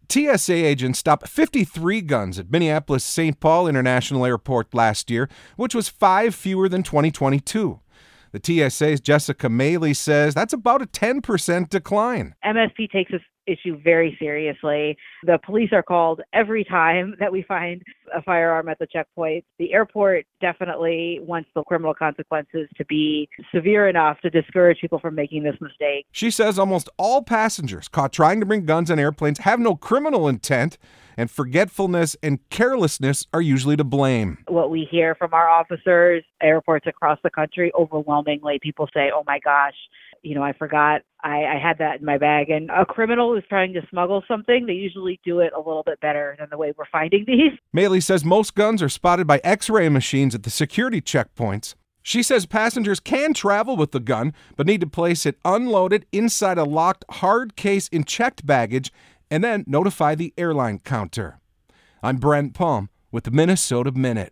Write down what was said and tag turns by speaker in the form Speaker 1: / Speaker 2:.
Speaker 1: TSA agents stopped 53 guns at Minneapolis St. Paul International Airport last year, which was 5 fewer than 2022. The TSA's Jessica Maley says that's about a 10% decline.
Speaker 2: MSP takes this issue very seriously. The police are called every time that we find a firearm at the checkpoint. The airport definitely wants the criminal consequences to be severe enough to discourage people from making this mistake.
Speaker 1: She says almost all passengers caught trying to bring guns on airplanes have no criminal intent, and forgetfulness and carelessness are usually to blame.
Speaker 2: What we hear from our officers, airports across the country, overwhelmingly, people say, oh my gosh, I forgot I had that in my bag. And a criminal who's trying to smuggle something, they usually do it a little bit better than the way we're finding these.
Speaker 1: Maley says most guns are spotted by X-ray machines at the security checkpoints. She says passengers can travel with the gun, but need to place it unloaded inside a locked hard case in checked baggage and then notify the airline counter. I'm Brent Palm with the Minnesota Minute.